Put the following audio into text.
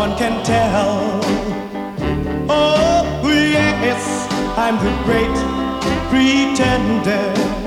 one can tell. Oh, yes, I'm the great pretender.